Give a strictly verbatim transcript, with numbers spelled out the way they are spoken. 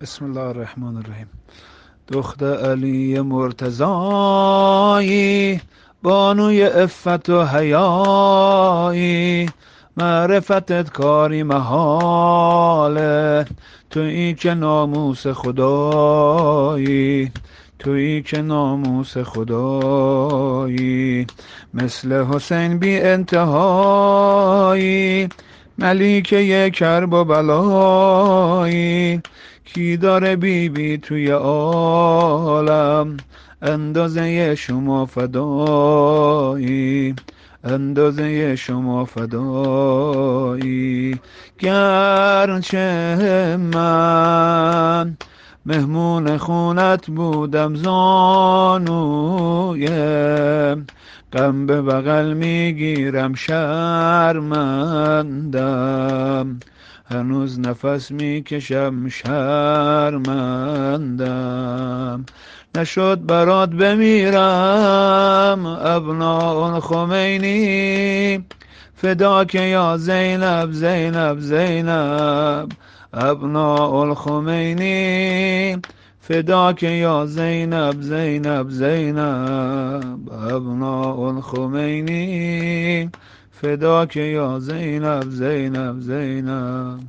بسم الله الرحمن الرحیم. دختر علی مرتضایی، بانوی عفت و حیایی، معرفتت کاری محاله، تویی که ناموس خدایی، تویی که ناموس خدایی، مثل حسین بی انتهایی، ملیکه کرب و بلایی، کی داره بی بی توی عالم، اندازه شما فدایی، اندازه شما فدایی. گرچه من مهمون خونت بودم، زانوی غم به بغل میگیرم، شرمندم، هنوز نفس میکشم، شرمندم، نشد برات بمیرم، ابناء الخمینی، فداک یا زینب زینب زینب، ابناء الخمینی، فداک یا زینب زینب زینب، ابناء الخمینی، فداک یا زینب زینب زینب.